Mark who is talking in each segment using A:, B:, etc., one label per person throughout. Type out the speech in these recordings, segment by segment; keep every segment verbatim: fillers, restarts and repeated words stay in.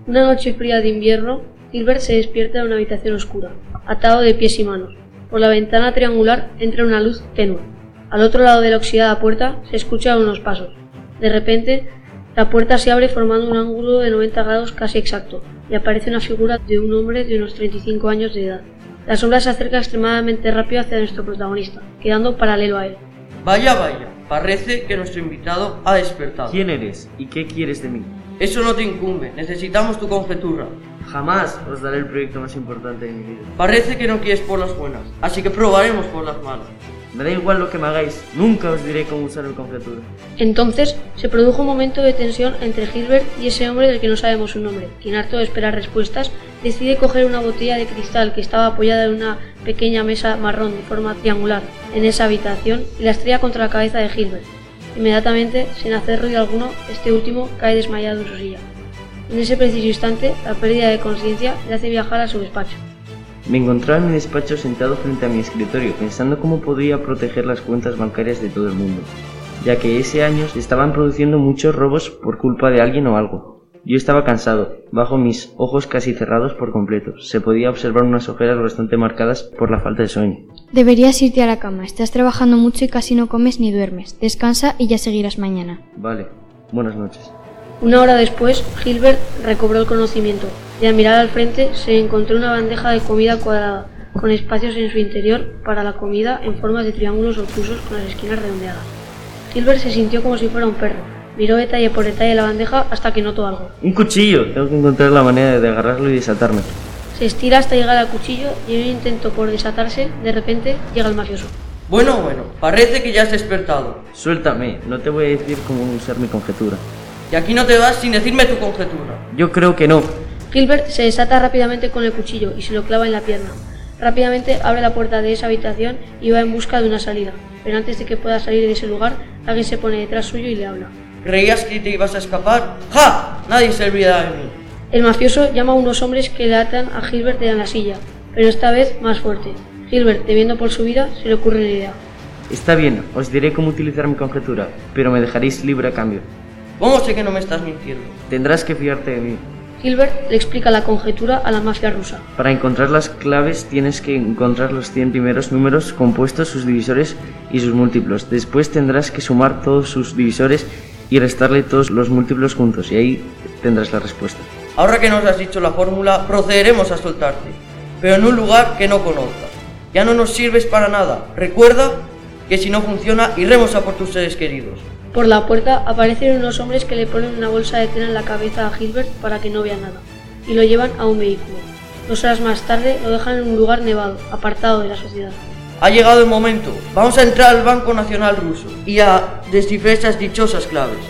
A: Una noche fría de invierno, Hilbert se despierta en una habitación oscura, atado de pies y manos. Por la ventana triangular entra una luz tenue. Al otro lado de la oxidada puerta se escuchan unos pasos. De repente, la puerta se abre formando un ángulo de noventa grados casi exacto, y aparece una figura de un hombre de unos treinta y cinco años de edad. La sombra se acerca extremadamente rápido hacia nuestro protagonista, quedando paralelo a él.
B: Vaya, vaya, parece que nuestro invitado ha despertado.
C: ¿Quién eres y qué quieres de mí?
B: Eso no te incumbe, necesitamos tu conjetura.
C: Jamás os daré el proyecto más importante de mi vida.
B: Parece que no quieres por las buenas, así que probaremos por las malas.
C: Me da igual lo que me hagáis, nunca os diré cómo usar mi conjetura.
A: Entonces se produjo un momento de tensión entre Hilbert y ese hombre del que no sabemos su nombre, quien, harto de esperar respuestas, decide coger una botella de cristal que estaba apoyada en una pequeña mesa marrón de forma triangular en esa habitación y la estrella contra la cabeza de Hilbert. Inmediatamente, sin hacer ruido alguno, este último cae desmayado en su silla. En ese preciso instante, la pérdida de conciencia le hace viajar a su despacho.
C: Me encontraba en mi despacho sentado frente a mi escritorio, pensando cómo podría proteger las cuentas bancarias de todo el mundo, ya que ese año se estaban produciendo muchos robos por culpa de alguien o algo. Yo estaba cansado, bajo mis ojos casi cerrados por completo. Se podía observar unas ojeras bastante marcadas por la falta de sueño.
D: Deberías irte a la cama, estás trabajando mucho y casi no comes ni duermes. Descansa y ya seguirás mañana.
C: Vale, buenas noches.
A: Una hora después, Hilbert recobró el conocimiento y al mirar al frente se encontró una bandeja de comida cuadrada, con espacios en su interior para la comida en formas de triángulos obtusos con las esquinas redondeadas. Hilbert se sintió como si fuera un perro. Miró detalle por detalle la bandeja hasta que notó algo.
C: ¡Un cuchillo! Tengo que encontrar la manera de agarrarlo y desatarme.
A: Se estira hasta llegar al cuchillo y en un intento por desatarse, de repente llega el mafioso.
B: Bueno, bueno, parece que ya has despertado.
C: Suéltame, no te voy a decir cómo usar mi conjetura.
B: Y aquí no te vas sin decirme tu conjetura.
C: Yo creo que no.
A: Hilbert se desata rápidamente con el cuchillo y se lo clava en la pierna. Rápidamente abre la puerta de esa habitación y va en busca de una salida. Pero antes de que pueda salir de ese lugar, alguien se pone detrás suyo y le habla.
B: ¿Creías que te ibas a escapar? ¡Ja! Nadie se olvida de mí.
A: El mafioso llama a unos hombres que le atan a Hilbert en la silla, pero esta vez más fuerte. Hilbert, temiendo por su vida, se le ocurre una idea.
C: Está bien, os diré cómo utilizar mi conjetura, pero me dejaréis libre a cambio.
B: ¿Cómo sé que no me estás mintiendo?
C: Tendrás que fiarte de mí.
A: Hilbert le explica la conjetura a la mafia rusa.
C: Para encontrar las claves tienes que encontrar los cien primeros números compuestos, sus divisores y sus múltiplos. Después tendrás que sumar todos sus divisores y restarle todos los múltiplos juntos, y ahí tendrás la respuesta.
B: Ahora que nos has dicho la fórmula, procederemos a soltarte, pero en un lugar que no conozcas. Ya no nos sirves para nada. Recuerda que si no funciona, iremos a por tus seres queridos.
A: Por la puerta aparecen unos hombres que le ponen una bolsa de tela en la cabeza a Hilbert para que no vea nada, y lo llevan a un vehículo. Dos horas más tarde lo dejan en un lugar nevado, apartado de la sociedad.
B: Ha llegado el momento. Vamos a entrar al Banco Nacional Ruso y a descifrar esas dichosas claves.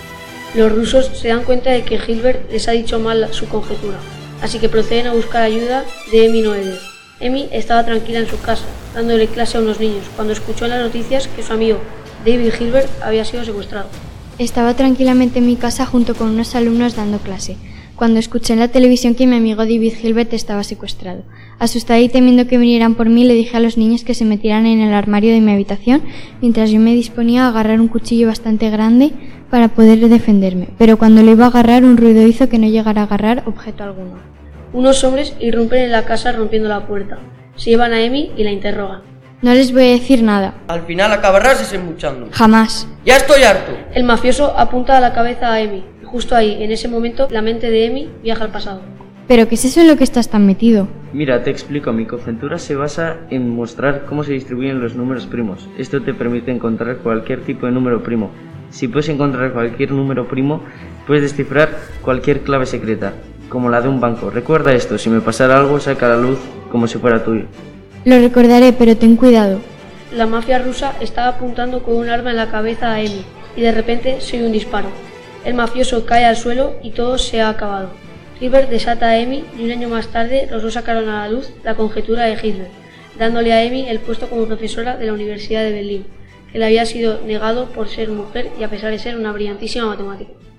A: Los rusos se dan cuenta de que Hilbert les ha dicho mal su conjetura, así que proceden a buscar ayuda de Emmy Noether. Emmy estaba tranquila en su casa, dándole clase a unos niños, cuando escuchó en las noticias que su amigo David Hilbert había sido secuestrado.
D: Estaba tranquilamente en mi casa junto con unos alumnos dando clase, cuando escuché en la televisión que mi amigo David Hilbert estaba secuestrado. Asustada y temiendo que vinieran por mí, le dije a los niños que se metieran en el armario de mi habitación, mientras yo me disponía a agarrar un cuchillo bastante grande para poder defenderme, pero cuando lo iba a agarrar un ruido hizo que no llegara a agarrar objeto alguno.
A: Unos hombres irrumpen en la casa rompiendo la puerta. Se llevan a Emmy y la interrogan.
D: No les voy a decir nada.
B: Al final acabarás desembuchando.
D: Jamás.
B: ¡Ya estoy harto!
A: El mafioso apunta a la cabeza a Emmy. Y justo ahí, en ese momento, la mente de Emmy viaja al pasado.
D: ¿Pero qué es eso en lo que estás tan metido?
C: Mira, te explico. Mi conjetura se basa en mostrar cómo se distribuyen los números primos. Esto te permite encontrar cualquier tipo de número primo. Si puedes encontrar cualquier número primo, puedes descifrar cualquier clave secreta, como la de un banco. Recuerda esto, si me pasara algo, saca a la luz como si fuera tuyo.
D: Lo recordaré, pero ten cuidado.
A: La mafia rusa estaba apuntando con un arma en la cabeza a Emmy, y de repente se oye un disparo. El mafioso cae al suelo y todo se ha acabado. Hilbert desata a Emmy y un año más tarde los dos sacaron a la luz la conjetura de Hilbert, dándole a Emmy el puesto como profesora de la Universidad de Berlín, que le había sido negado por ser mujer y a pesar de ser una brillantísima matemática.